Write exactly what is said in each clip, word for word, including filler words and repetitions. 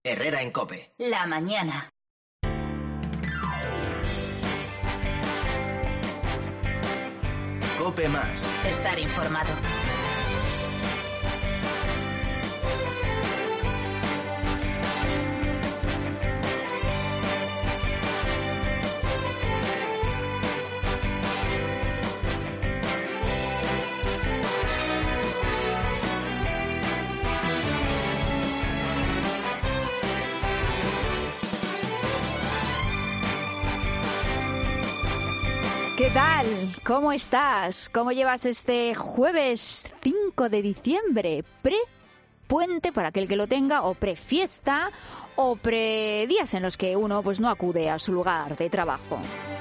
Herrera en COPE. La mañana. COPE más. Estar informado. ¿Qué tal? ¿Cómo estás? ¿Cómo llevas este jueves cinco de diciembre? Pre-puente para aquel que lo tenga, o pre-fiesta, o pre-días en los que uno pues no acude a su lugar de trabajo.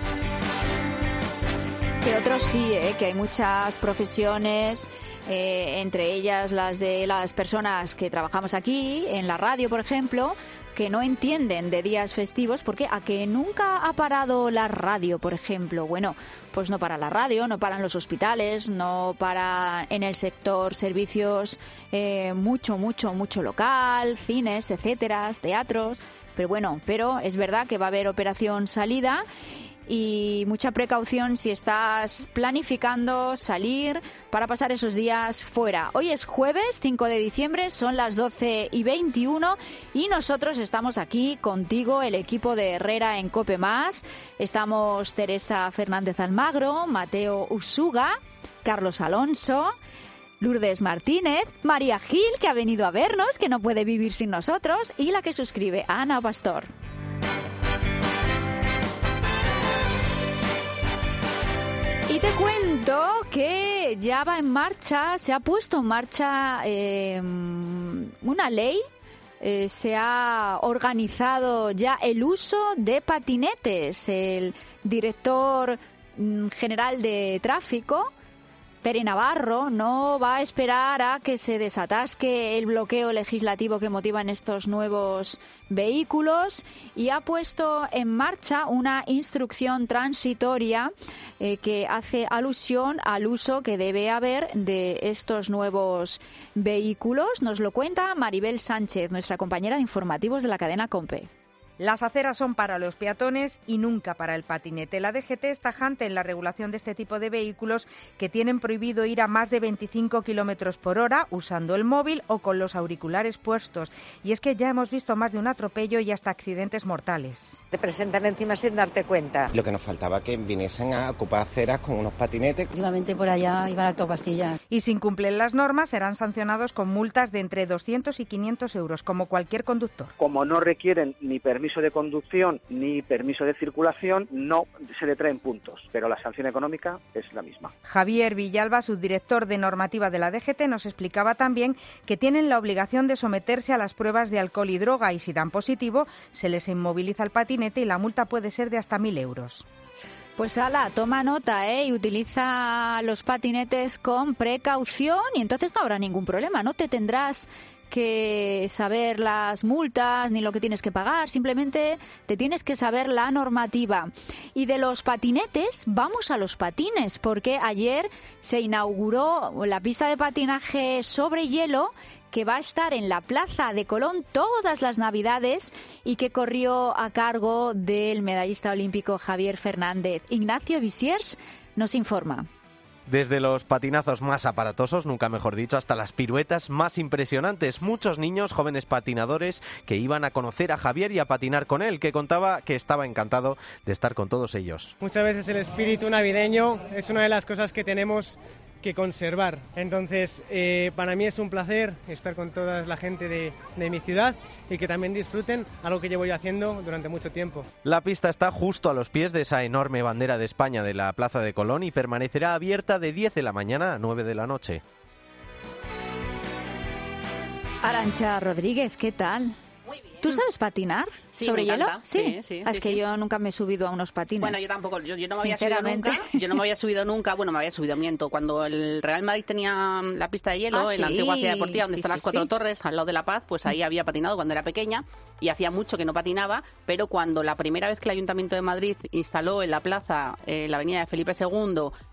Que otros sí, ¿eh? Que hay muchas profesiones, eh, entre ellas las de las personas que trabajamos aquí, en la radio, por ejemplo, que no entienden de días festivos, porque a que nunca ha parado la radio, por ejemplo. Bueno, pues no para la radio, no paran los hospitales, no para en el sector servicios eh, mucho, mucho, mucho local, cines, etcétera, teatros. Pero bueno, pero es verdad que va a haber operación salida. Y mucha precaución si estás planificando salir para pasar esos días fuera. Hoy es jueves cinco de diciembre, son las doce y veintiuno y nosotros estamos aquí contigo, el equipo de Herrera en COPE más. Estamos Teresa Fernández Almagro, Mateo Usuga, Carlos Alonso, Lourdes Martínez, María Gil, que ha venido a vernos, que no puede vivir sin nosotros, y la que suscribe, Ana Pastor. Y te cuento que ya va en marcha, se ha puesto en marcha eh, una ley, eh, se ha organizado ya el uso de patinetes. El director general de tráfico, Pere Navarro, no va a esperar a que se desatasque el bloqueo legislativo que motivan estos nuevos vehículos y ha puesto en marcha una instrucción transitoria eh, que hace alusión al uso que debe haber de estos nuevos vehículos. Nos lo cuenta Maribel Sánchez, nuestra compañera de informativos de la cadena COPE. Las aceras son para los peatones y nunca para el patinete. La D G T es tajante en la regulación de este tipo de vehículos que tienen prohibido ir a más de veinticinco kilómetros por hora usando el móvil o con los auriculares puestos. Y es que ya hemos visto más de un atropello y hasta accidentes mortales. Te presentan encima sin darte cuenta. Lo que nos faltaba que viniesen a ocupar aceras con unos patinetes. Últimamente por allá iban a todo pastillas. Y si incumplen las normas serán sancionados con multas de entre doscientos y quinientos euros, como cualquier conductor. Como no requieren ni permiso de conducción ni permiso de circulación, no se le traen puntos, pero la sanción económica es la misma. Javier Villalba, subdirector de normativa de la D G T, nos explicaba también que tienen la obligación de someterse a las pruebas de alcohol y droga y si dan positivo se les inmoviliza el patinete y la multa puede ser de hasta mil euros. Pues ala, toma nota, ¿eh? Y utiliza los patinetes con precaución y entonces no habrá ningún problema, no te tendrás que saber las multas ni lo que tienes que pagar, simplemente te tienes que saber la normativa. Y de los patinetes vamos a los patines, porque ayer se inauguró la pista de patinaje sobre hielo que va a estar en la Plaza de Colón todas las Navidades y que corrió a cargo del medallista olímpico Javier Fernández. Ignacio Visiers nos informa. Desde los patinazos más aparatosos, nunca mejor dicho, hasta las piruetas más impresionantes. Muchos niños, jóvenes patinadores, que iban a conocer a Javier y a patinar con él, que contaba que estaba encantado de estar con todos ellos. Muchas veces el espíritu navideño es una de las cosas que tenemos que conservar. Entonces, eh, para mí es un placer estar con toda la gente de, de mi ciudad y que también disfruten algo que llevo yo haciendo durante mucho tiempo. La pista está justo a los pies de esa enorme bandera de España de la Plaza de Colón y permanecerá abierta de diez de la mañana a nueve de la noche. Arantxa Rodríguez, ¿qué tal? Muy bien. ¿Tú sabes patinar sí, sobre me hielo? encanta. Sí, sí, sí, Es sí, que sí. yo nunca me he subido a unos patines. Bueno, yo tampoco, yo, yo no me había subido Sinceramente. nunca, yo no me había subido nunca, bueno, me había subido, miento, cuando el Real Madrid tenía la pista de hielo Ah, en la sí, antigua ciudad deportiva donde sí, están sí, las Cuatro sí. Torres, al lado de La Paz, pues ahí había patinado cuando era pequeña y hacía mucho que no patinaba, pero cuando la primera vez que el Ayuntamiento de Madrid instaló en la plaza, eh, la avenida de Felipe segundo,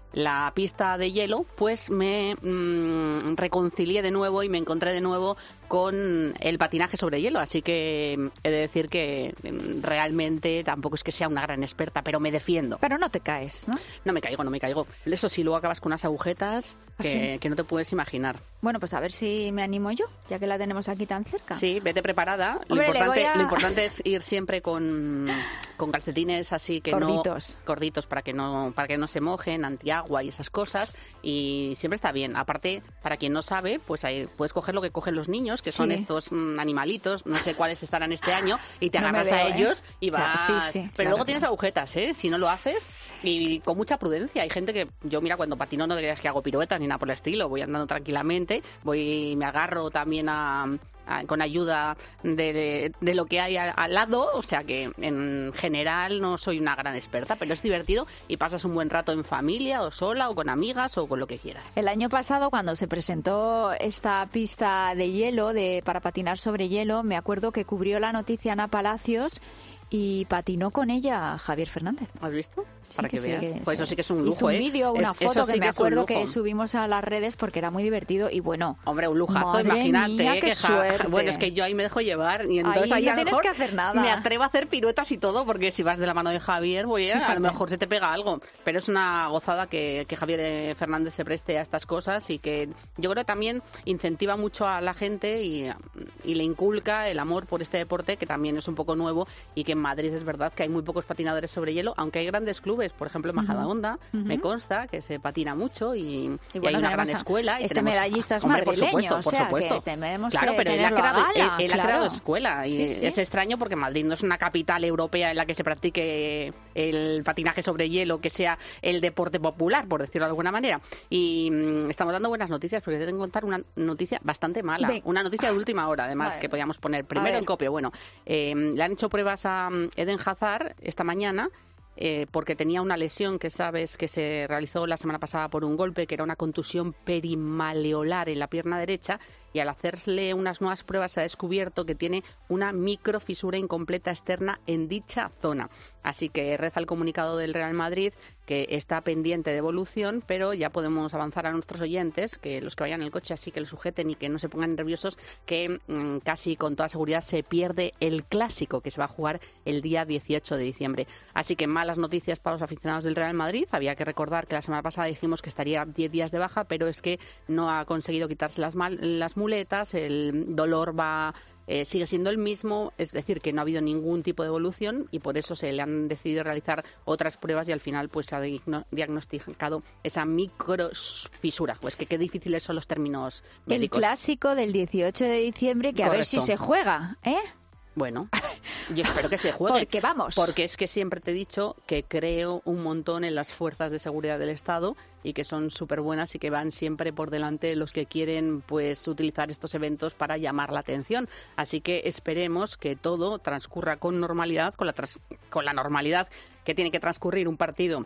la pista de hielo, pues me mmm, reconcilié de nuevo y me encontré de nuevo con el patinaje sobre hielo, así que he de decir que realmente tampoco es que sea una gran experta, pero me defiendo. Pero no te caes, ¿no? No me caigo, no me caigo. Eso sí, luego acabas con unas agujetas que, ¿sí? que no te puedes imaginar. Bueno, pues a ver si me animo yo, ya que la tenemos aquí tan cerca. Sí, vete preparada. Hombre, lo, importante, a... lo importante es ir siempre con, con calcetines así que gorditos. no... Gorditos, para que no para que no se mojen, antiagua y esas cosas. Y siempre está bien. Aparte, para quien no sabe, pues ahí puedes coger lo que cogen los niños, que sí. son estos mmm, animalitos, no sé cuáles estarán este año, y te agarras no veo, a ellos ¿eh? y vas... O sea, sí, sí, Pero claro, luego tienes claro. agujetas, ¿eh? Si no lo haces, y con mucha prudencia. Hay gente que, yo mira, cuando patino no creas que hago piruetas ni nada por el estilo, voy andando tranquilamente, voy me agarro también a... con ayuda de, de lo que hay al, al lado, o sea que en general no soy una gran experta, pero es divertido y pasas un buen rato en familia o sola o con amigas o con lo que quieras. El año pasado, cuando se presentó esta pista de hielo de para patinar sobre hielo, me acuerdo que cubrió la noticia Ana Palacios y patinó con ella Javier Fernández. ¿Has visto? Sí, Para que, que veas. Sí, que pues eso sí que es un lujo, hizo un ¿eh? vídeo, una es, foto que sí me que acuerdo que subimos a las redes porque era muy divertido y bueno. Hombre, un lujazo, madre imagínate. Mía, ¿eh? qué que ja, suerte. Bueno, es que yo ahí me dejo llevar y entonces ahí ahí no a lo tienes mejor que hacer nada. me atrevo a hacer piruetas y todo porque si vas de la mano de Javier, voy a, a lo mejor se te pega algo. Pero es una gozada que, que Javier Fernández se preste a estas cosas y que yo creo que también incentiva mucho a la gente y, y le inculca el amor por este deporte que también es un poco nuevo y que en Madrid es verdad que hay muy pocos patinadores sobre hielo, aunque hay grandes clubes, por ejemplo en Majadahonda, uh-huh. me consta que se patina mucho y, y, bueno, y hay una gran escuela. Y este tenemos, medallista es hombre, madrileño, por supuesto, o por sea, supuesto. Que tenemos claro, que pero él ha creado, gala, él, él claro. ha creado escuela y sí, sí. es extraño porque Madrid no es una capital europea en la que se practique el patinaje sobre hielo, que sea el deporte popular, por decirlo de alguna manera. Y mmm, estamos dando buenas noticias porque te tengo que contar una noticia bastante mala. Ven. Una noticia de última hora, además, vale. que podíamos poner primero en copia. Bueno, eh, le han hecho pruebas a Eden Hazard esta mañana Eh, porque tenía una lesión que sabes que se realizó la semana pasada por un golpe, que era una contusión perimaleolar en la pierna derecha, y al hacerle unas nuevas pruebas se ha descubierto que tiene una microfisura incompleta externa en dicha zona. Así que reza el comunicado del Real Madrid que está pendiente de evolución, pero ya podemos avanzar a nuestros oyentes, que los que vayan en el coche así que lo sujeten y que no se pongan nerviosos, que mmm, casi con toda seguridad se pierde el Clásico que se va a jugar el día dieciocho de diciembre. Así que malas noticias para los aficionados del Real Madrid. Había que recordar que la semana pasada dijimos que estaría diez días de baja, pero es que no ha conseguido quitarse las, mal, las muletas, el dolor va... Eh, sigue siendo el mismo, es decir, que no ha habido ningún tipo de evolución y por eso se le han decidido realizar otras pruebas y al final pues se ha diagnosticado esa microfisura. Pues que qué difíciles son los términos médicos. El Clásico del dieciocho de diciembre, que Correcto. A ver si se juega, ¿eh? Bueno, yo espero que se juegue. Porque vamos. Porque es que siempre te he dicho que creo un montón en las fuerzas de seguridad del Estado y que son súper buenas y que van siempre por delante los que quieren pues utilizar estos eventos para llamar la atención. Así que esperemos que todo transcurra con normalidad, con la, trans- con la normalidad que tiene que transcurrir un partido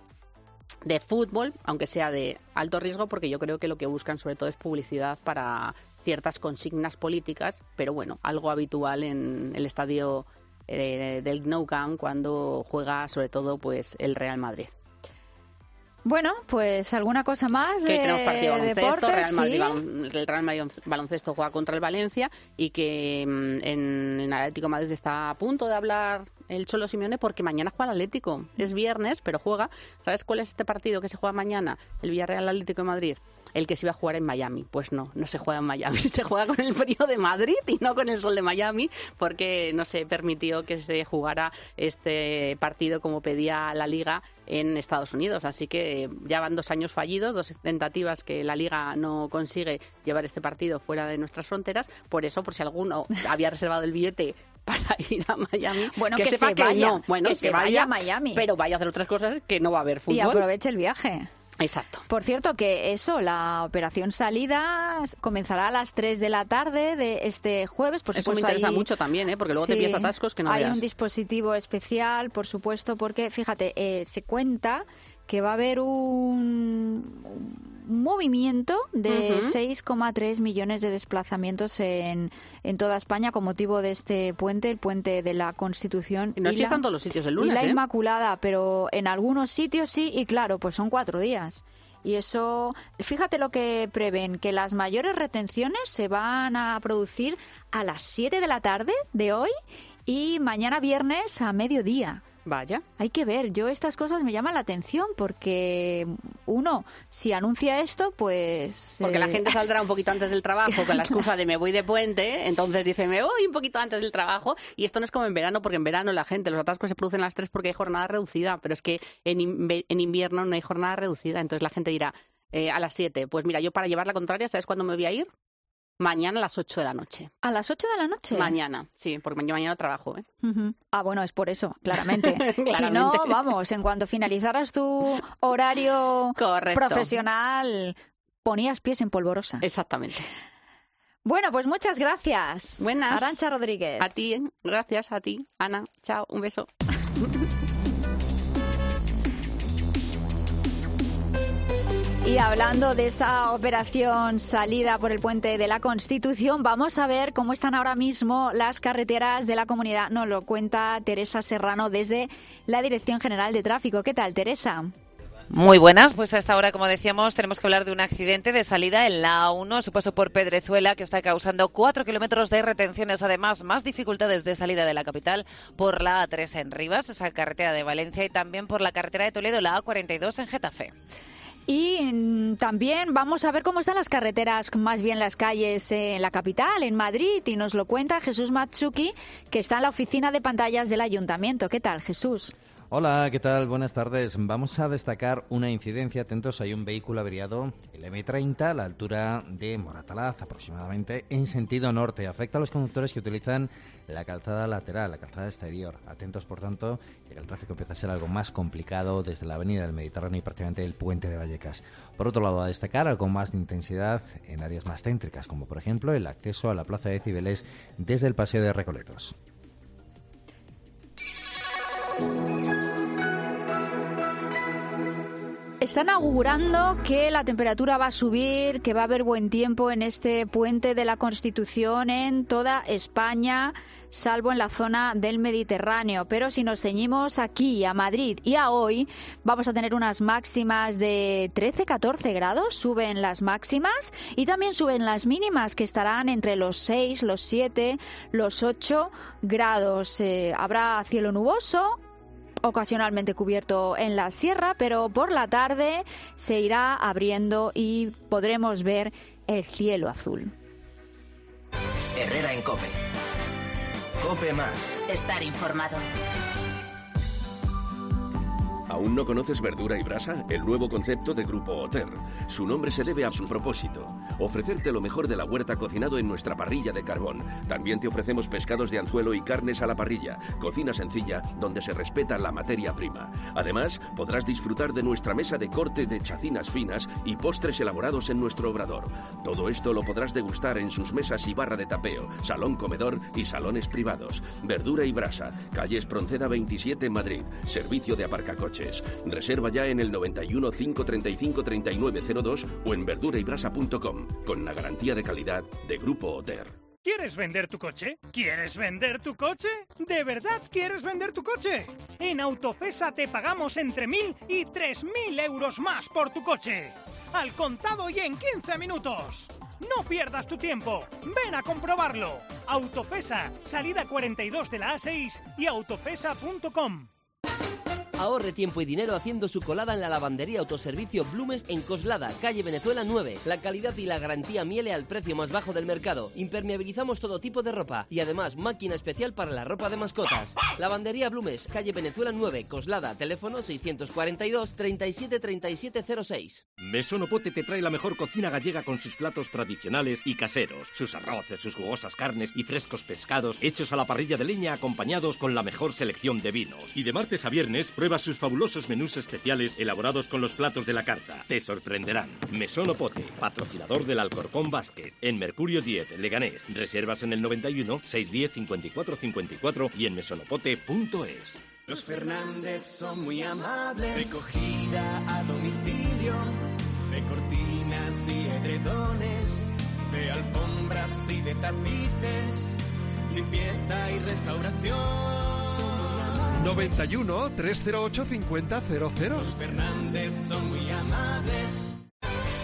de fútbol, aunque sea de alto riesgo, porque yo creo que lo que buscan sobre todo es publicidad para ciertas consignas políticas, pero bueno, algo habitual en el estadio eh, del Nou Camp cuando juega sobre todo pues el Real Madrid. Bueno, pues alguna cosa más de que tenemos partido de baloncesto, deportes, Real Madrid, ¿sí? balon, el Real Madrid baloncesto juega contra el Valencia y que en, en Atlético de Madrid está a punto de hablar el Cholo Simeone porque mañana juega el Atlético. Es viernes, pero juega. ¿Sabes cuál es este partido que se juega mañana? El Villarreal Atlético de Madrid. El que se iba a jugar en Miami. Pues no, no se juega en Miami. Se juega con el frío de Madrid y no con el sol de Miami porque no se permitió que se jugara este partido como pedía la Liga en Estados Unidos. Así que ya van dos años fallidos, dos tentativas que la Liga no consigue llevar este partido fuera de nuestras fronteras. Por eso, por si alguno había reservado el billete para ir a Miami, bueno, que, que sepa se que vaya, no. Bueno, que que se vaya, vaya a Miami. Pero vaya a hacer otras cosas que no va a haber fútbol. Y aproveche el viaje. Exacto. Por cierto, que eso, la operación salida comenzará a las tres de la tarde de este jueves. Por eso supuesto, me interesa hay, mucho también, ¿eh? Porque luego sí, te pillas atascos que no hay veas. un dispositivo especial, por supuesto, porque, fíjate, eh, se cuenta que va a haber un, un movimiento de uh-huh. seis coma tres millones de desplazamientos en, en toda España con motivo de este puente, el puente de la Constitución. Y no es que la, están todos los sitios el lunes, y la ¿eh? Inmaculada, pero en algunos sitios sí, y claro, pues son cuatro días. Y eso, fíjate lo que prevén, que las mayores retenciones se van a producir a las siete de la tarde de hoy y mañana viernes a mediodía. Vaya. Hay que ver, yo estas cosas me llaman la atención porque uno, si anuncia esto, pues... Porque eh... la gente saldrá un poquito antes del trabajo con la excusa de me voy de puente, entonces dice me voy un poquito antes del trabajo, y esto no es como en verano, porque en verano la gente, los atascos se producen a las tres porque hay jornada reducida, pero es que en, in- en invierno no hay jornada reducida, entonces la gente dirá eh, a las siete, pues mira, yo para llevar la contraria, ¿sabes cuándo me voy a ir? Mañana a las ocho de la noche. ¿A las ocho de la noche? Mañana, sí, porque yo mañana trabajo, ¿eh? Uh-huh. Ah, bueno, es por eso, claramente. Claramente. Si no, vamos, en cuanto finalizaras tu horario Correcto. profesional, ponías pies en polvorosa. Exactamente. Bueno, pues muchas gracias. Buenas. Arantxa Rodríguez. A ti, ¿eh? Gracias a ti, Ana. Chao, un beso. Y hablando de esa operación salida por el puente de la Constitución, vamos a ver cómo están ahora mismo las carreteras de la comunidad. Nos lo cuenta Teresa Serrano desde la Dirección General de Tráfico. ¿Qué tal, Teresa? Muy buenas, pues a esta hora, como decíamos, tenemos que hablar de un accidente de salida en la A uno, su paso por Pedrezuela, que está causando cuatro kilómetros de retenciones, además más dificultades de salida de la capital por la A tres en Rivas, esa carretera de Valencia, y también por la carretera de Toledo, la A cuarenta y dos en Getafe. Y mm, también vamos a ver cómo están las carreteras, más bien las calles eh, en la capital, en Madrid, y nos lo cuenta Jesús Matsuki, que está en la oficina de pantallas del Ayuntamiento. ¿Qué tal, Jesús? Hola, ¿qué tal? Buenas tardes. Vamos a destacar una incidencia. Atentos, hay un vehículo averiado, el eme treinta, a la altura de Moratalaz, aproximadamente, en sentido norte. Afecta a los conductores que utilizan la calzada lateral, la calzada exterior. Atentos, por tanto, que el tráfico empieza a ser algo más complicado desde la avenida del Mediterráneo y prácticamente el puente de Vallecas. Por otro lado, a destacar algo más de intensidad en áreas más céntricas, como por ejemplo el acceso a la plaza de Cibeles desde el Paseo de Recoletos. Están augurando que la temperatura va a subir, que va a haber buen tiempo en este puente de la Constitución en toda España, salvo en la zona del Mediterráneo. Pero si nos ceñimos aquí, a Madrid y a hoy, vamos a tener unas máximas de trece a catorce grados, suben las máximas y también suben las mínimas, que estarán entre los seis, los siete, los ocho grados. Eh, habrá cielo nuboso, ocasionalmente cubierto en la sierra, pero por la tarde se irá abriendo y podremos ver el cielo azul. Herrera en COPE. COPE más. Estar informado. ¿Aún no conoces Verdura y Brasa? El nuevo concepto de Grupo Oter. Su nombre se debe a su propósito: ofrecerte lo mejor de la huerta cocinado en nuestra parrilla de carbón. También te ofrecemos pescados de anzuelo y carnes a la parrilla, cocina sencilla donde se respeta la materia prima. Además, podrás disfrutar de nuestra mesa de corte de chacinas finas y postres elaborados en nuestro obrador. Todo esto lo podrás degustar en sus mesas y barra de tapeo, salón comedor y salones privados. Verdura y Brasa, calle Espronceda veintisiete, Madrid. Servicio de aparcacoches. Reserva ya en el noventa y uno, cinco treinta y cinco, treinta y nueve cero dos o en verdura y brasa punto com, con la garantía de calidad de Grupo Oter. ¿Quieres vender tu coche? ¿Quieres vender tu coche? ¿De verdad quieres vender tu coche? En Autofesa te pagamos entre mil y tres mil euros más por tu coche. Al contado y en quince minutos. No pierdas tu tiempo. Ven a comprobarlo. Autofesa, salida cuarenta y dos de la A seis y autofesa punto com. Ahorre tiempo y dinero haciendo su colada en la lavandería autoservicio Blumes en Coslada, calle Venezuela nueve. La calidad y la garantía Miele al precio más bajo del mercado. Impermeabilizamos todo tipo de ropa y además máquina especial para la ropa de mascotas. Lavandería Blumes, calle Venezuela nueve, Coslada, teléfono seiscientos cuarenta y dos, treinta y siete, treinta y siete cero seis. Mesón Opote te trae la mejor cocina gallega con sus platos tradicionales y caseros. Sus arroces, sus jugosas carnes y frescos pescados hechos a la parrilla de leña acompañados con la mejor selección de vinos. Y de martes a viernes prueba sus fabulosos menús especiales elaborados con los platos de la carta. Te sorprenderán. Mesón Opote, patrocinador del Alcorcón Basket. En Mercurio diez, Leganés. Reservas en el noventa y uno, seiscientos diez, cincuenta y cuatro cincuenta y cuatro y en mesonopote punto es. Los Fernández son muy amables. Recogida a domicilio de cortinas y edredones, de alfombras y de tapices, limpieza y restauración. Son noventa y uno, trescientos ocho, cincuenta cero cero. Los Fernández son muy amables.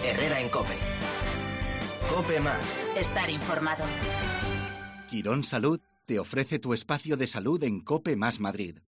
Herrera en COPE. COPE más. Estar informado. Quirón Salud te ofrece tu espacio de salud en COPE más Madrid.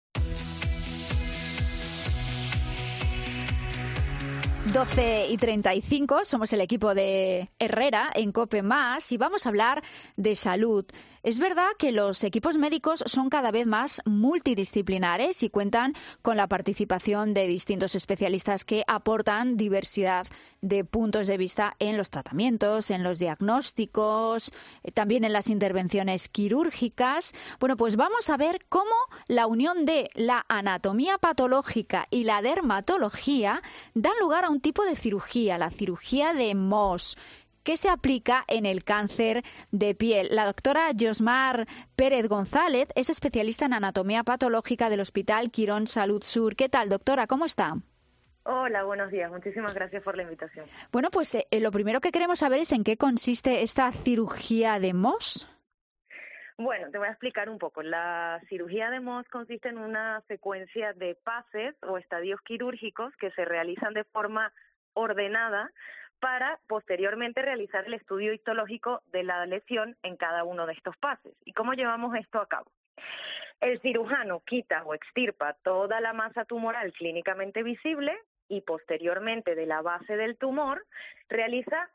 doce y treinta y cinco, somos el equipo de Herrera en COPE más y vamos a hablar de salud. Es verdad que los equipos médicos son cada vez más multidisciplinares y cuentan con la participación de distintos especialistas que aportan diversidad de puntos de vista en los tratamientos, en los diagnósticos, también en las intervenciones quirúrgicas. Bueno, pues vamos a ver cómo la unión de la anatomía patológica y la dermatología dan lugar a un tipo de cirugía, la cirugía de Mohs, que se aplica en el cáncer de piel. La doctora Josmar Pérez González es especialista en anatomía patológica del Hospital Quirón Salud Sur. ¿Qué tal, doctora? ¿Cómo está? Hola, buenos días. Muchísimas gracias por la invitación. Bueno, pues eh, lo primero que queremos saber es en qué consiste esta cirugía de Mohs. Bueno, te voy a explicar un poco. La cirugía de Mohs consiste en una secuencia de pases o estadios quirúrgicos que se realizan de forma ordenada para posteriormente realizar el estudio histológico de la lesión en cada uno de estos pases. ¿Y cómo llevamos esto a cabo? El cirujano quita o extirpa toda la masa tumoral clínicamente visible y posteriormente de la base del tumor realiza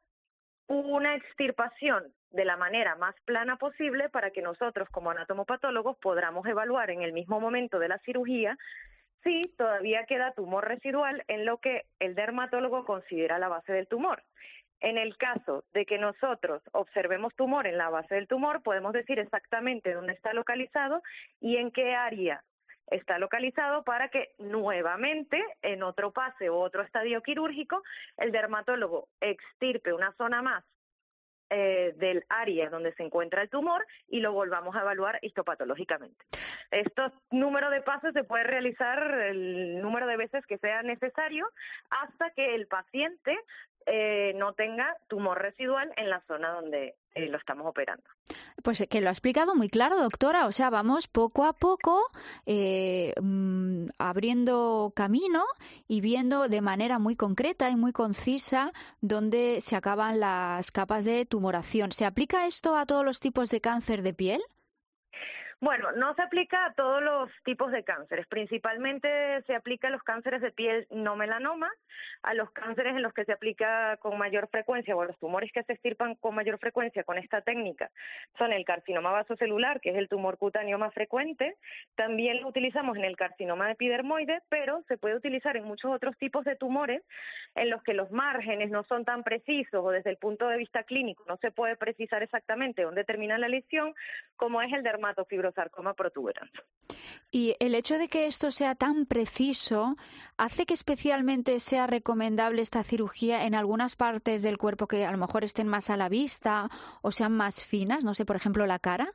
una extirpación de la manera más plana posible para que nosotros como anatomopatólogos podamos evaluar en el mismo momento de la cirugía si todavía queda tumor residual en lo que el dermatólogo considera la base del tumor. En el caso de que nosotros observemos tumor en la base del tumor, podemos decir exactamente dónde está localizado y en qué área está localizado para que nuevamente en otro pase o otro estadio quirúrgico el dermatólogo extirpe una zona más Eh, del área donde se encuentra el tumor y lo volvamos a evaluar histopatológicamente. Estos números de pasos se puede realizar el número de veces que sea necesario hasta que el paciente eh, no tenga tumor residual en la zona donde eh, lo estamos operando. Pues que lo ha explicado muy claro, doctora. O sea, vamos poco a poco eh, mmm, abriendo camino y viendo de manera muy concreta y muy concisa dónde se acaban las capas de tumoración. ¿Se aplica esto a todos los tipos de cáncer de piel? Bueno, no se aplica a todos los tipos de cánceres. Principalmente se aplica a los cánceres de piel no melanoma, a los cánceres en los que se aplica con mayor frecuencia, o los tumores que se extirpan con mayor frecuencia con esta técnica son el carcinoma vasocelular, que es el tumor cutáneo más frecuente. También lo utilizamos en el carcinoma epidermoide, pero se puede utilizar en muchos otros tipos de tumores en los que los márgenes no son tan precisos o desde el punto de vista clínico no se puede precisar exactamente dónde termina la lesión, como es el dermatofibrosarcoma protuberans. Y el hecho de que esto sea tan preciso hace que especialmente sea recomendable esta cirugía en algunas partes del cuerpo que a lo mejor estén más a la vista o sean más finas, no sé, por ejemplo, la cara.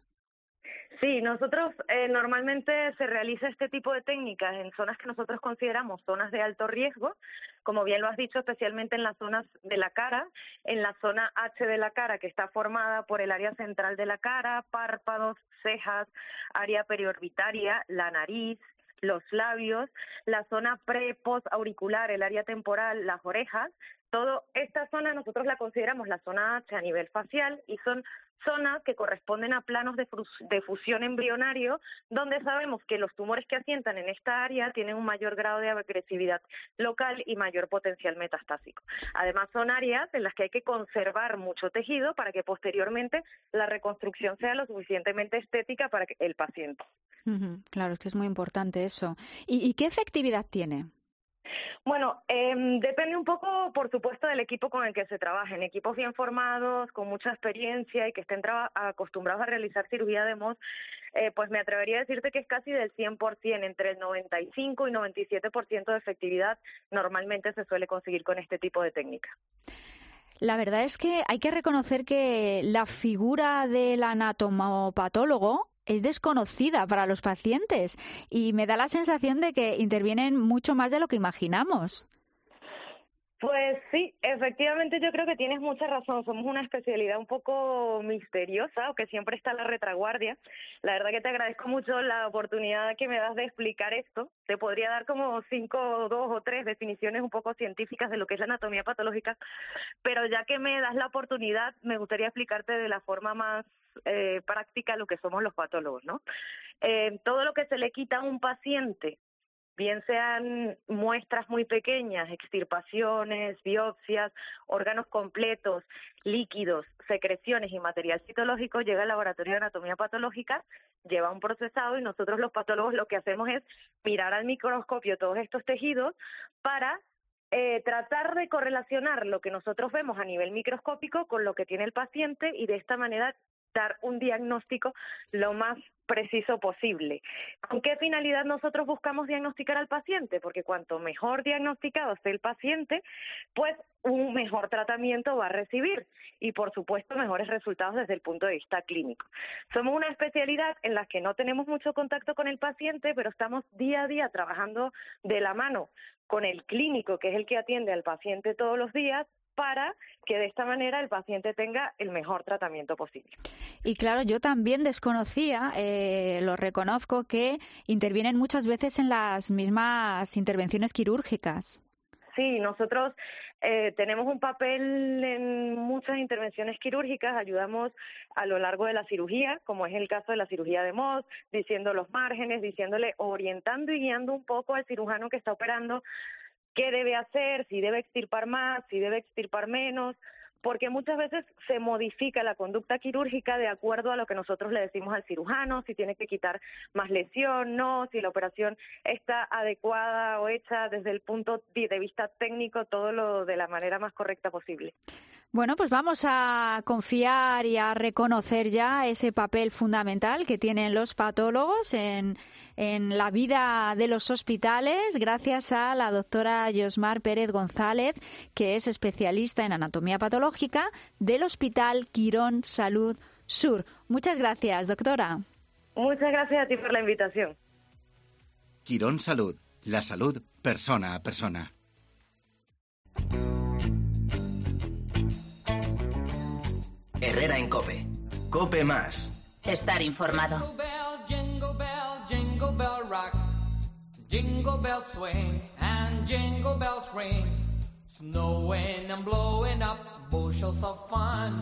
Sí, nosotros eh, normalmente se realiza este tipo de técnicas en zonas que nosotros consideramos zonas de alto riesgo, como bien lo has dicho, especialmente en las zonas de la cara, en la zona H de la cara, que está formada por el área central de la cara, párpados, cejas, área periorbitaria, la nariz, los labios, la zona pre-post-auricular, el área temporal, las orejas. Toda esta zona nosotros la consideramos la zona H a nivel facial y son zonas que corresponden a planos de, de fusión embrionario, donde sabemos que los tumores que asientan en esta área tienen un mayor grado de agresividad local y mayor potencial metastásico. Además, son áreas en las que hay que conservar mucho tejido para que posteriormente la reconstrucción sea lo suficientemente estética para el paciente. Uh-huh. Claro, es que es muy importante eso. ¿Y, y qué efectividad tiene? Bueno, eh, depende un poco, por supuesto, del equipo con el que se trabaje. En equipos bien formados, con mucha experiencia y que estén traba- acostumbrados a realizar cirugía de Mohs, eh, pues me atrevería a decirte que es casi del cien por ciento, entre el noventa y cinco y noventa y siete por ciento de efectividad normalmente se suele conseguir con este tipo de técnica. La verdad es que hay que reconocer que la figura del anatomopatólogo es desconocida para los pacientes y me da la sensación de que intervienen mucho más de lo que imaginamos. Pues sí, efectivamente yo creo que tienes mucha razón. Somos una especialidad un poco misteriosa, o que siempre está a la retaguardia. La verdad que te agradezco mucho la oportunidad que me das de explicar esto. Te podría dar como cinco, dos o tres definiciones un poco científicas de lo que es la anatomía patológica, pero ya que me das la oportunidad, me gustaría explicarte de la forma más eh, práctica lo que somos los patólogos, ¿no? Eh, todo lo que se le quita a un paciente, bien sean muestras muy pequeñas, extirpaciones, biopsias, órganos completos, líquidos, secreciones y material citológico, llega al laboratorio de anatomía patológica, lleva un procesado y nosotros los patólogos lo que hacemos es mirar al microscopio todos estos tejidos para eh, tratar de correlacionar lo que nosotros vemos a nivel microscópico con lo que tiene el paciente y de esta manera dar un diagnóstico lo más preciso posible. ¿Con qué finalidad nosotros buscamos diagnosticar al paciente? Porque cuanto mejor diagnosticado esté el paciente, pues un mejor tratamiento va a recibir y, por supuesto, mejores resultados desde el punto de vista clínico. Somos una especialidad en la que no tenemos mucho contacto con el paciente, pero estamos día a día trabajando de la mano con el clínico, que es el que atiende al paciente todos los días, para que de esta manera el paciente tenga el mejor tratamiento posible. Y claro, yo también desconocía, eh, lo reconozco, que intervienen muchas veces en las mismas intervenciones quirúrgicas. Sí, nosotros eh, tenemos un papel en muchas intervenciones quirúrgicas, ayudamos a lo largo de la cirugía, como es el caso de la cirugía de Mohs, diciendo los márgenes, diciéndole, orientando y guiando un poco al cirujano que está operando qué debe hacer, si debe extirpar más, si debe extirpar menos, porque muchas veces se modifica la conducta quirúrgica de acuerdo a lo que nosotros le decimos al cirujano, si tiene que quitar más lesión, no, si la operación está adecuada o hecha desde el punto de vista técnico, todo lo de la manera más correcta posible. Bueno, pues vamos a confiar y a reconocer ya ese papel fundamental que tienen los patólogos en, en la vida de los hospitales, gracias a la doctora Yosmar Pérez González, que es especialista en anatomía patológica del Hospital Quirón Salud Sur. Muchas gracias, doctora. Muchas gracias a ti por la invitación. Quirón Salud, la salud persona a persona. Herrera en COPE. COPE más. Estar informado. Jingle bell, jingle bell rock. Jingle bells swing and jingle bells ring. Snowing and blowing up bushels of fun.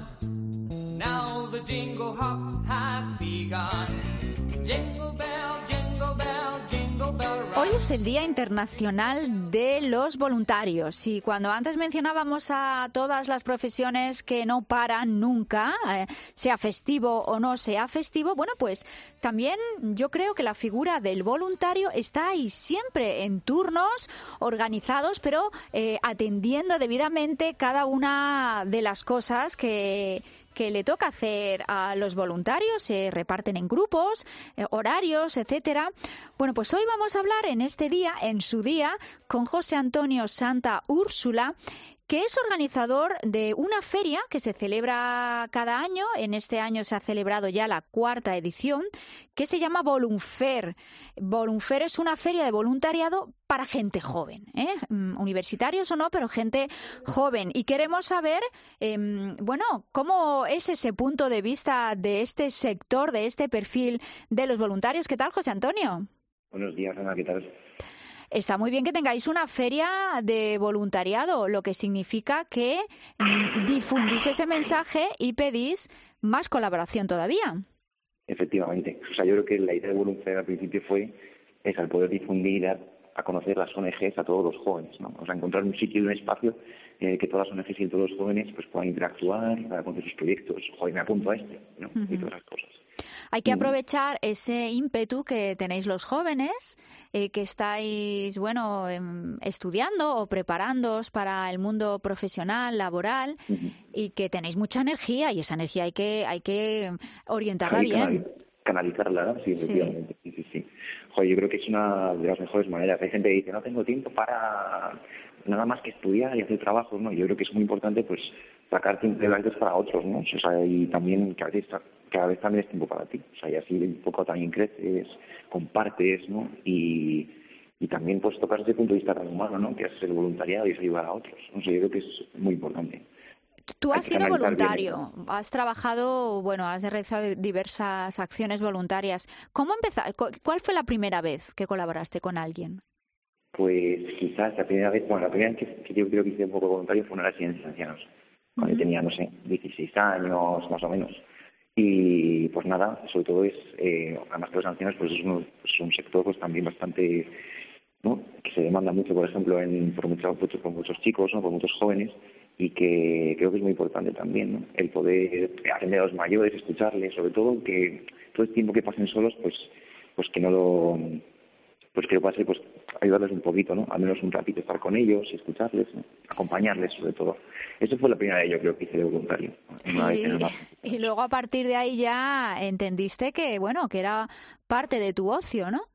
Now the jingle hop has begun. Jingle bell, jingle bell, jingle bell rock. Hoy es el Día Internacional de los Voluntarios y cuando antes mencionábamos a todas las profesiones que no paran nunca, eh, sea festivo o no sea festivo, bueno, pues también yo creo que la figura del voluntario está ahí siempre en turnos organizados, pero eh, atendiendo debidamente cada una de las cosas que... que le toca hacer a los voluntarios, se reparten en grupos, eh, horarios, etcétera. Bueno, pues hoy vamos a hablar en este día, en su día, con José Antonio Santa Úrsula, que es organizador de una feria que se celebra cada año. En este año se ha celebrado ya la cuarta edición, que se llama Volunfer. Volunfer es una feria de voluntariado para gente joven, ¿eh? Universitarios o no, pero gente joven. Y queremos saber, eh, bueno, cómo es ese punto de vista de este sector, de este perfil de los voluntarios. ¿Qué tal, José Antonio? Buenos días, Ana, ¿qué tal? Está muy bien que tengáis una feria de voluntariado, lo que significa que difundís ese mensaje y pedís más colaboración todavía. Efectivamente. O sea, yo creo que la idea de Volunfer al principio fue esa, el poder difundir a, a conocer las O N Ges a todos los jóvenes, ¿no? O sea, encontrar un sitio y un espacio en el que todas las O N Ges y todos los jóvenes pues puedan interactuar, para conocer sus proyectos. Joder, me apunto a este, ¿no? Uh-huh. Y todas esas cosas. Hay que aprovechar ese ímpetu que tenéis los jóvenes, eh, que estáis, bueno, eh, estudiando o preparándoos para el mundo profesional, laboral, uh-huh. y que tenéis mucha energía y esa energía hay que hay que orientarla hay bien. Canalizarla, sí, efectivamente. Sí. Sí, sí, sí. Joder, yo creo que es una de las mejores maneras. Hay gente que dice, no tengo tiempo para nada más que estudiar y hacer trabajo, ¿no? Yo creo que es muy importante, pues, sacar tiempo de antes para otros, ¿no? O sea, y también que a veces cada vez también es tiempo para ti, o sea, y así un poco también creces, compartes, ¿no? Y, y también pues tocar desde el punto de vista tan humano, ¿no? Que es el voluntariado y es ayudar a otros. No sé, yo creo que es muy importante. Tú Hay has que sido analizar bien voluntario, has trabajado, bueno, has realizado diversas acciones voluntarias. ¿Cómo empezaste? ¿Cuál fue la primera vez que colaboraste con alguien? Pues quizás la primera vez, bueno, la primera vez que, que yo creo que hice un poco voluntario fue en una residencia de ancianos, cuando yo tenía, no sé, dieciséis años, más o menos. Y pues nada, sobre todo es, eh, además que los ancianos, pues es un, es un sector pues también bastante, ¿no? Que se demanda mucho, por ejemplo, en, por, mucho, por muchos chicos, ¿no? Por muchos jóvenes, y que creo que es muy importante también, ¿no? El poder atender a los mayores, escucharles, sobre todo que todo el tiempo que pasen solos, pues pues que no lo, pues que lo pase, pues ayudarles un poquito, ¿no? Al menos un ratito estar con ellos, escucharles, ¿no? Acompañarles sobre todo. Eso fue la primera vez, yo creo, que hice de voluntario. Una vez en una... Y luego a partir de ahí ya entendiste que, bueno, que era parte de tu ocio, ¿no?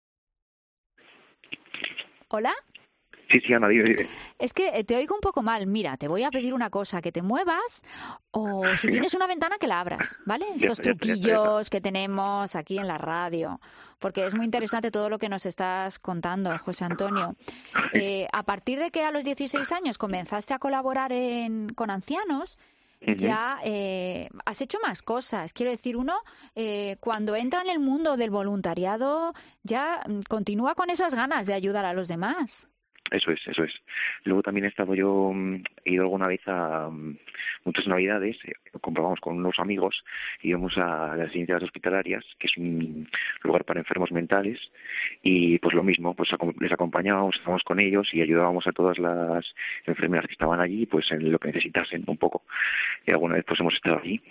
¿Hola? Sí, sí, Ana, dime, dime. Es que te oigo un poco mal. Mira, te voy a pedir una cosa, que te muevas o si tienes una ventana que la abras, ¿vale? Estos truquillos que tenemos aquí en la radio, porque es muy interesante todo lo que nos estás contando, José Antonio. Eh, a partir de que a los dieciséis años comenzaste a colaborar en, con ancianos, uh-huh. ya eh, has hecho más cosas. Quiero decir, uno, eh, cuando entra en el mundo del voluntariado, ya continúa con esas ganas de ayudar a los demás. Eso es, eso es. Luego también he estado yo, he ido alguna vez a um, muchas navidades, eh, comprobamos con unos amigos, íbamos a las residencias hospitalarias, que es un lugar para enfermos mentales, y pues lo mismo, pues les acompañábamos, estábamos con ellos y ayudábamos a todas las enfermeras que estaban allí, pues en lo que necesitasen un poco. Y alguna vez pues hemos estado allí.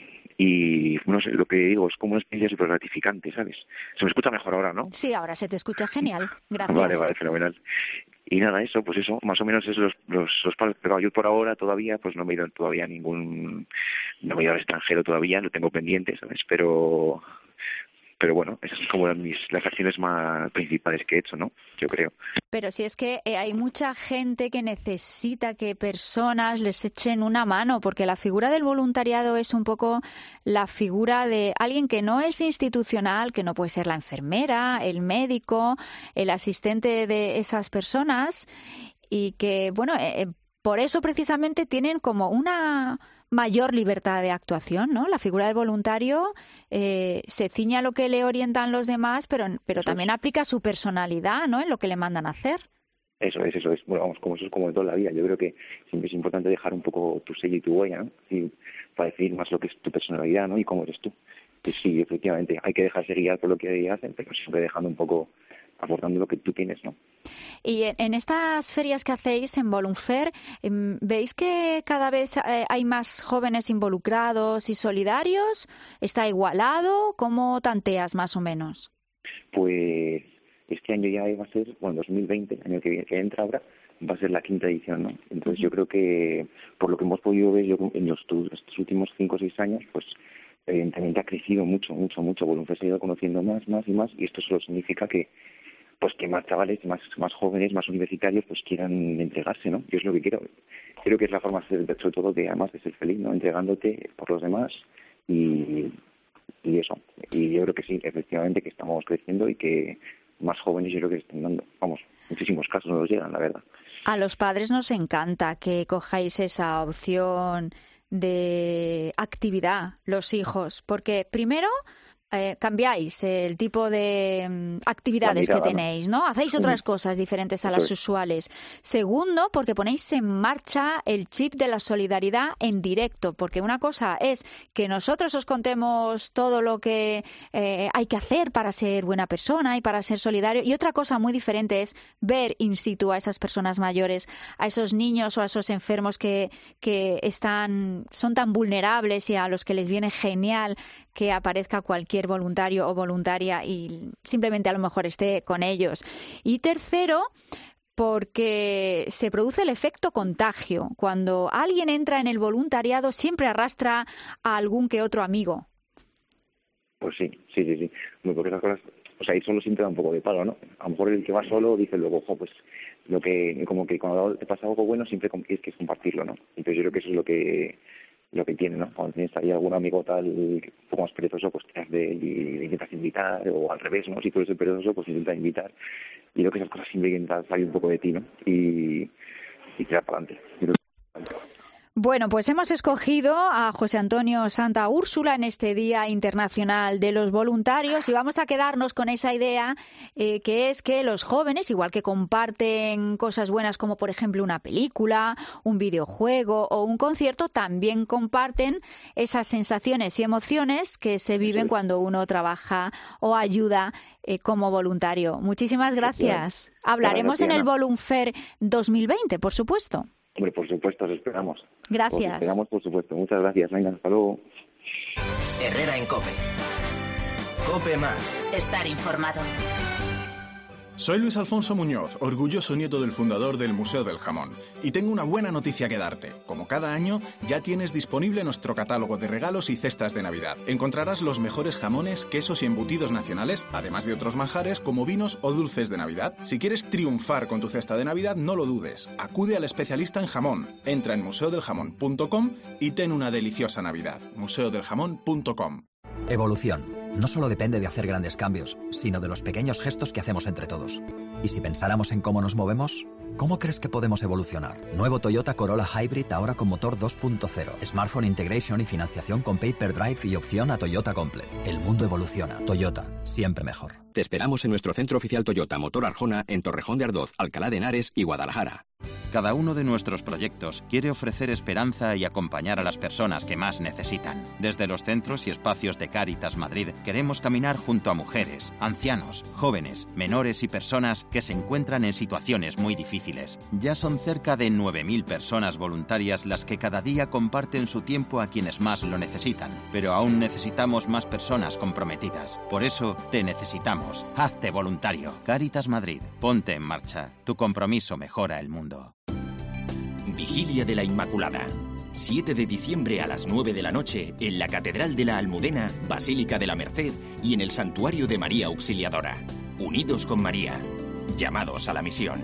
Y no sé, lo que digo, es como una experiencia súper gratificante, ¿sabes? Se me escucha mejor ahora, ¿no? Sí, ahora se te escucha genial. Gracias. Vale, vale, fenomenal. Y nada, eso, pues eso, más o menos eso los, los, los palos. Pero yo por ahora todavía, pues no me he ido todavía a ningún, no me he ido al extranjero todavía, lo tengo pendiente, ¿sabes? Pero, pero bueno, esas son como las, mis, las acciones más principales que he hecho, ¿no? Yo creo. Pero si es que eh, hay mucha gente que necesita que personas les echen una mano, porque la figura del voluntariado es un poco la figura de alguien que no es institucional, que no puede ser la enfermera, el médico, el asistente de esas personas, y que, bueno, eh, por eso precisamente tienen como una mayor libertad de actuación, ¿no? La figura del voluntario eh, se ciñe a lo que le orientan los demás, pero, pero también aplica su personalidad, ¿no? En lo que le mandan a hacer. Eso es, eso es. Bueno, vamos, como eso es como en toda la vida. Yo creo que siempre es importante dejar un poco tu sello y tu huella, ¿no? Y para definir más lo que es tu personalidad, ¿no? Y cómo eres tú. Que sí, efectivamente, hay que dejarse guiar por lo que hacen, pero siempre dejando un poco, aportando lo que tú tienes, ¿no? Y en estas ferias que hacéis en Volunfer, ¿veis que cada vez hay más jóvenes involucrados y solidarios? ¿Está igualado? ¿Cómo tanteas más o menos? Pues este año ya va a ser, bueno, dos mil veinte, el año que, viene, que entra ahora, va a ser la quinta edición, ¿no? Entonces yo creo que, por lo que hemos podido ver yo en los, estos últimos cinco o seis años, pues evidentemente ha crecido mucho, mucho, mucho. Volunfer se ha ido conociendo más, más y más, y esto solo significa que pues que más chavales, más más jóvenes, más universitarios, pues quieran entregarse, ¿no? Yo es lo que quiero. Creo que es la forma, sobre todo, de además de ser feliz, ¿no? Entregándote por los demás y, y eso. Y yo creo que sí, efectivamente, que estamos creciendo y que más jóvenes yo creo que están dando, vamos, muchísimos casos nos llegan, la verdad. A los padres nos encanta que cojáis esa opción de actividad, los hijos, porque primero Eh, cambiáis el tipo de um, actividades mirada, que tenéis, ¿no? Hacéis otras cosas diferentes a las usuales. Segundo, porque ponéis en marcha el chip de la solidaridad en directo, porque una cosa es que nosotros os contemos todo lo que eh, hay que hacer para ser buena persona y para ser solidario, y otra cosa muy diferente es ver in situ a esas personas mayores, a esos niños o a esos enfermos que, que están, son tan vulnerables y a los que les viene genial que aparezca cualquier voluntario o voluntaria y simplemente a lo mejor esté con ellos. Y tercero, porque se produce el efecto contagio. Cuando alguien entra en el voluntariado siempre arrastra a algún que otro amigo. Pues sí, sí, sí, sí. Muy pocas cosas, o sea, ahí solo siempre da un poco de palo, ¿no? A lo mejor el que va solo dice luego, ojo, pues lo que, como que cuando te pasa algo bueno siempre tienes que compartirlo, ¿no? Entonces yo creo que eso es lo que lo que tiene, ¿no? Cuando tienes ahí algún amigo tal un poco más perezoso, pues tiras de él y le intentas invitar, o al revés, ¿no? Si tú eres el perezoso, pues intentas invitar. Y creo que esas cosas siempre intentan salir un poco de ti, ¿no? Y, y tirar para adelante. Bueno, pues hemos escogido a José Antonio Santa Úrsula en este Día Internacional de los Voluntarios y vamos a quedarnos con esa idea eh, que es que los jóvenes, igual que comparten cosas buenas como por ejemplo una película, un videojuego o un concierto, también comparten esas sensaciones y emociones que se viven cuando uno trabaja o ayuda eh, como voluntario. Muchísimas gracias. Hablaremos en el Volunfair dos mil veinte, por supuesto. Hombre, por supuesto, os esperamos. Gracias. Os esperamos, por supuesto. Muchas gracias. Venga, hasta luego. Herrera en COPE. COPE más. Estar informado. Soy Luis Alfonso Muñoz, orgulloso nieto del fundador del Museo del Jamón. Y tengo una buena noticia que darte. Como cada año, ya tienes disponible nuestro catálogo de regalos y cestas de Navidad. Encontrarás los mejores jamones, quesos y embutidos nacionales, además de otros manjares como vinos o dulces de Navidad. Si quieres triunfar con tu cesta de Navidad, no lo dudes. Acude al especialista en jamón. Entra en museo del jamón punto com y ten una deliciosa Navidad. museo del jamón punto com. Evolución. No solo depende de hacer grandes cambios, sino de los pequeños gestos que hacemos entre todos. Y si pensáramos en cómo nos movemos, ¿cómo crees que podemos evolucionar? Nuevo Toyota Corolla Hybrid ahora con motor dos punto cero, Smartphone Integration y financiación con Paper Drive y opción a Toyota Complete. El mundo evoluciona. Toyota, siempre mejor. Te esperamos en nuestro centro oficial Toyota Motor Arjona en Torrejón de Ardoz, Alcalá de Henares y Guadalajara. Cada uno de nuestros proyectos quiere ofrecer esperanza y acompañar a las personas que más necesitan. Desde los centros y espacios de Cáritas Madrid queremos caminar junto a mujeres, ancianos, jóvenes, menores y personas que se encuentran en situaciones muy difíciles. Ya son cerca de nueve mil personas voluntarias las que cada día comparten su tiempo a quienes más lo necesitan, pero aún necesitamos más personas comprometidas. Por eso te necesitamos. Hazte voluntario. Cáritas Madrid. Ponte en marcha. Tu compromiso mejora el mundo. Vigilia de la Inmaculada. siete de diciembre a las nueve de la noche en la Catedral de la Almudena, Basílica de la Merced y en el Santuario de María Auxiliadora. Unidos con María. Llamados a la misión.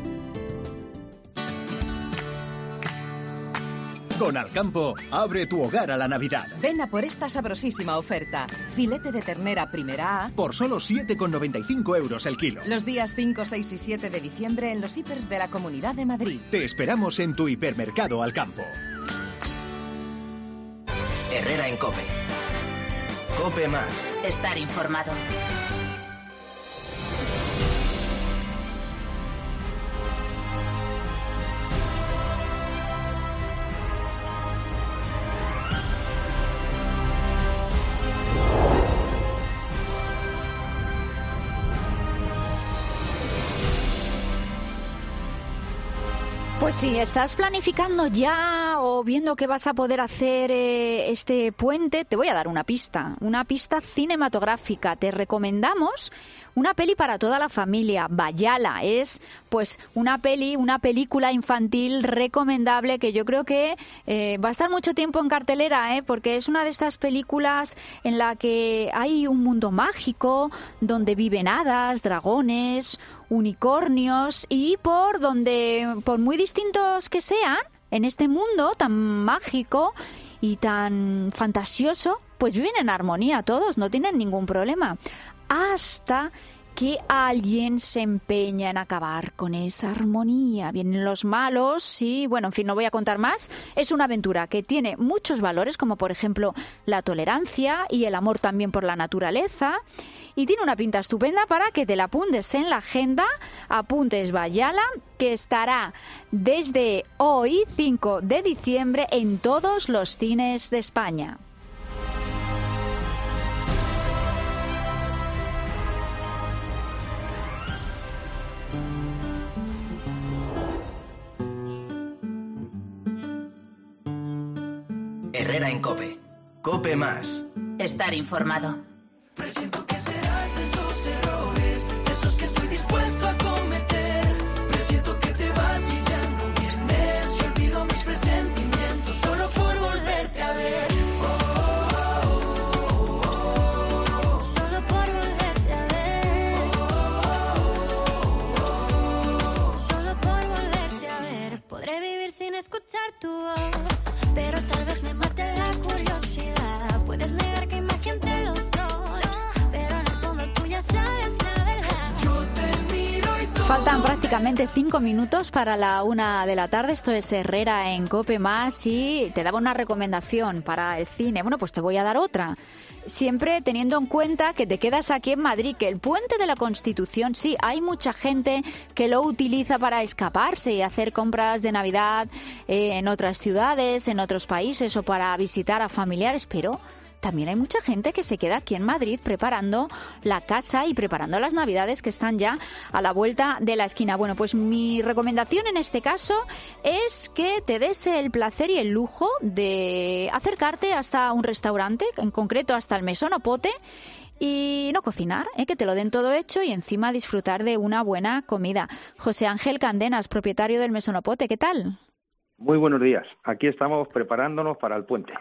Con Alcampo, abre tu hogar a la Navidad. Ven a por esta sabrosísima oferta. Filete de ternera primera A por solo siete con noventa y cinco euros el kilo. Los días cinco, seis y siete de diciembre en los hipers de la Comunidad de Madrid. Te esperamos en tu hipermercado Alcampo. Herrera en COPE. COPE más. Estar informado. Pues si estás planificando ya o viendo que vas a poder hacer eh, este puente, te voy a dar una pista, una pista cinematográfica. Te recomendamos una peli para toda la familia. Bayala es pues una peli, una película infantil recomendable que yo creo que eh, va a estar mucho tiempo en cartelera, ¿eh? Porque es una de estas películas en la que hay un mundo mágico donde viven hadas, dragones, unicornios y por donde, por muy distintos que sean, en este mundo tan mágico y tan fantasioso, pues viven en armonía todos, no tienen ningún problema. Hasta que alguien se empeña en acabar con esa armonía. Vienen los malos y, bueno, en fin, no voy a contar más. Es una aventura que tiene muchos valores, como por ejemplo la tolerancia y el amor también por la naturaleza. Y tiene una pinta estupenda para que te la apuntes en la agenda. Apuntes Bayala, que estará desde hoy, cinco de diciembre, en todos los cines de España. Herrera en COPE. COPE más. Estar informado. Presiento que serás de esos errores, esos que estoy dispuesto a cometer. Presiento que te vas y ya no vienes. Yo olvido mis presentimientos solo por volverte a ver. Oh, oh, oh, oh, oh. Solo por volverte a ver. Oh, oh, oh, oh. Solo por volverte a ver. Podré vivir sin escuchar tu voz, pero tal vez me mate la Faltan prácticamente cinco minutos para la una de la tarde. Esto es Herrera en COPE Más y te daba una recomendación para el cine. Bueno, pues te voy a dar otra. Siempre teniendo en cuenta que te quedas aquí en Madrid, que el Puente de la Constitución, sí, hay mucha gente que lo utiliza para escaparse y hacer compras de Navidad eh, en otras ciudades, en otros países o para visitar a familiares, pero también hay mucha gente que se queda aquí en Madrid preparando la casa y preparando las Navidades que están ya a la vuelta de la esquina. Bueno, pues mi recomendación en este caso es que te des el placer y el lujo de acercarte hasta un restaurante, en concreto hasta el Mesón Pote, y no cocinar, ¿eh? Que te lo den todo hecho y encima disfrutar de una buena comida. José Ángel Candenas, propietario del Mesón Pote, ¿qué tal? Muy buenos días. Aquí estamos preparándonos para el puente.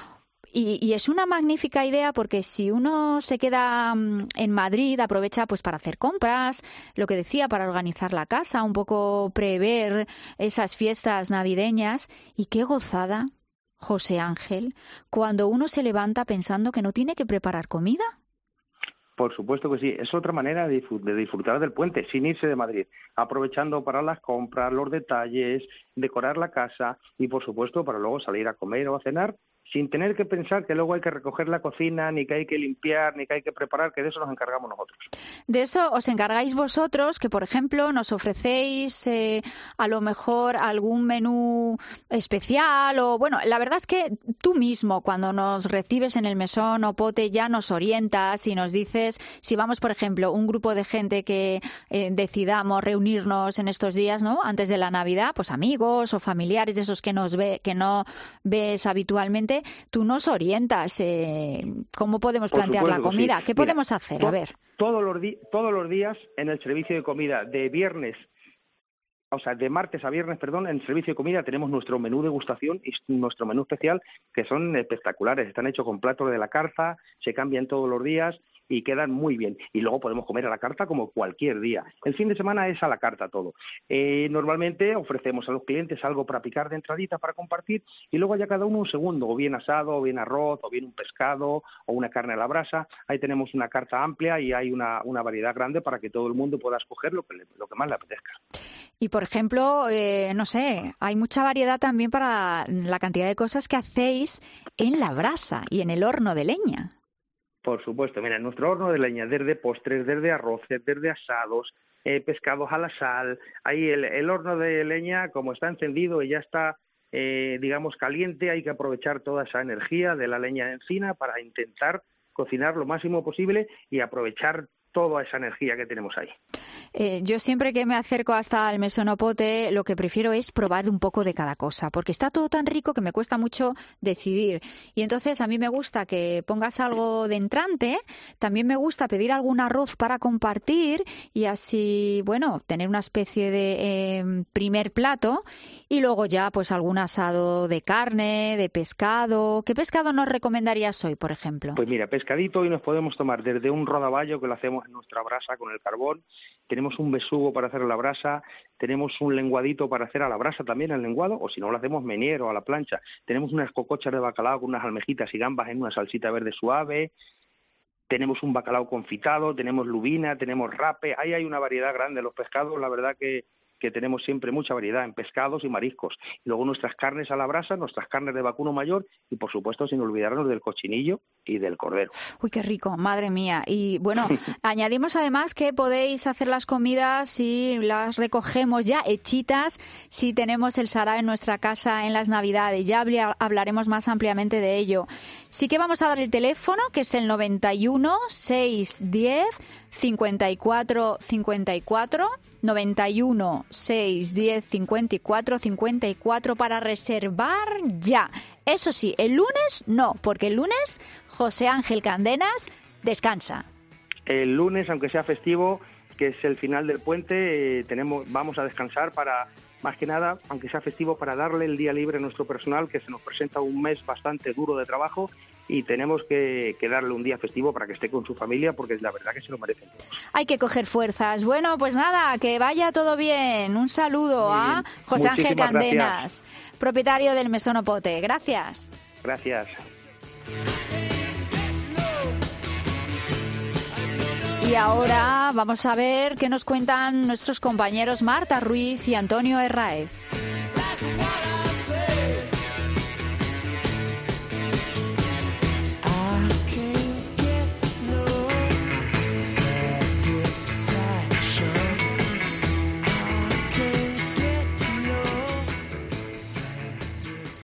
Y, y es una magnífica idea porque si uno se queda en Madrid, aprovecha pues para hacer compras, lo que decía, para organizar la casa, un poco prever esas fiestas navideñas. Y qué gozada, José Ángel, cuando uno se levanta pensando que no tiene que preparar comida. Por supuesto que sí, es otra manera de disfrutar del puente, sin irse de Madrid, aprovechando para las compras, los detalles, decorar la casa y, por supuesto, para luego salir a comer o a cenar, sin tener que pensar que luego hay que recoger la cocina, ni que hay que limpiar, ni que hay que preparar, que de eso nos encargamos nosotros. De eso os encargáis vosotros, que por ejemplo nos ofrecéis eh, a lo mejor algún menú especial o, bueno, la verdad es que tú mismo cuando nos recibes en el Mesón Pote ya nos orientas y nos dices si vamos, por ejemplo, un grupo de gente que eh, decidamos reunirnos en estos días, ¿no? Antes de la Navidad, pues amigos o familiares de esos que nos ve, que no ves habitualmente. Tú nos orientas eh, cómo podemos Por plantear la comida. Sí. ¿Qué Mira, podemos hacer? To- a ver. Todos los, di- todos los días en el servicio de comida, de viernes, o sea, de martes a viernes, perdón, en el servicio de comida tenemos nuestro menú degustación y nuestro menú especial, que son espectaculares. Están hechos con platos de la carta, se cambian todos los días y quedan muy bien. Y luego podemos comer a la carta como cualquier día. El fin de semana es a la carta todo. Eh, normalmente ofrecemos a los clientes algo para picar de entradita para compartir y luego ya cada uno un segundo, o bien asado, o bien arroz, o bien un pescado, o una carne a la brasa. Ahí tenemos una carta amplia y hay una, una variedad grande para que todo el mundo pueda escoger lo que, le, lo que más le apetezca. Y, por ejemplo, eh, no sé, hay mucha variedad también para la cantidad de cosas que hacéis en la brasa y en el horno de leña. Por supuesto, mira, en nuestro horno de leña, desde postres, desde arroces, desde asados, eh, pescados a la sal, ahí el, el horno de leña, como está encendido y ya está, eh, digamos, caliente, hay que aprovechar toda esa energía de la leña de encina para intentar cocinar lo máximo posible y aprovechar toda esa energía que tenemos ahí. Eh, yo siempre que me acerco hasta el Mesón Pote, lo que prefiero es probar un poco de cada cosa, porque está todo tan rico que me cuesta mucho decidir. Y entonces a mí me gusta que pongas algo de entrante, también me gusta pedir algún arroz para compartir y así, bueno, tener una especie de eh, primer plato y luego ya pues algún asado de carne, de pescado. ¿Qué pescado nos recomendarías hoy, por ejemplo? Pues mira, pescadito y nos podemos tomar desde un rodaballo que lo hacemos en nuestra brasa con el carbón, tenemos un besugo para hacer a la brasa, tenemos un lenguadito para hacer a la brasa también el lenguado, o si no lo hacemos meniero a la plancha, tenemos unas cocochas de bacalao con unas almejitas y gambas en una salsita verde suave, tenemos un bacalao confitado, tenemos lubina, tenemos rape, ahí hay una variedad grande de los pescados, la verdad que que tenemos siempre mucha variedad en pescados y mariscos. Y luego nuestras carnes a la brasa, nuestras carnes de vacuno mayor y, por supuesto, sin olvidarnos del cochinillo y del cordero. Uy, qué rico, madre mía. Y, bueno, añadimos además que podéis hacer las comidas y las recogemos ya hechitas si tenemos el sará en nuestra casa en las Navidades. Ya hablaremos más ampliamente de ello. Sí que vamos a dar el teléfono, que es el noventa y uno, seiscientos diez, cincuenta y cuatro cincuenta y cuatro, noventa y uno, seiscientos diez, cincuenta y cuatro cincuenta y cuatro para reservar ya. Eso sí, el lunes no, porque el lunes José Ángel Candenas descansa. El lunes, aunque sea festivo, que es el final del puente, eh, tenemos, vamos a descansar para, más que nada, aunque sea festivo, para darle el día libre a nuestro personal, que se nos presenta un mes bastante duro de trabajo y tenemos que, que darle un día festivo para que esté con su familia, porque la verdad que se lo merecen. Hay que coger fuerzas. Bueno, pues nada, que vaya todo bien. Un saludo a José Ángel Candenas, gracias. Propietario del Mesón Pote. Gracias. Gracias. Y Y ahora vamos a ver qué nos cuentan nuestros compañeros Marta Ruiz y Antonio Herráez.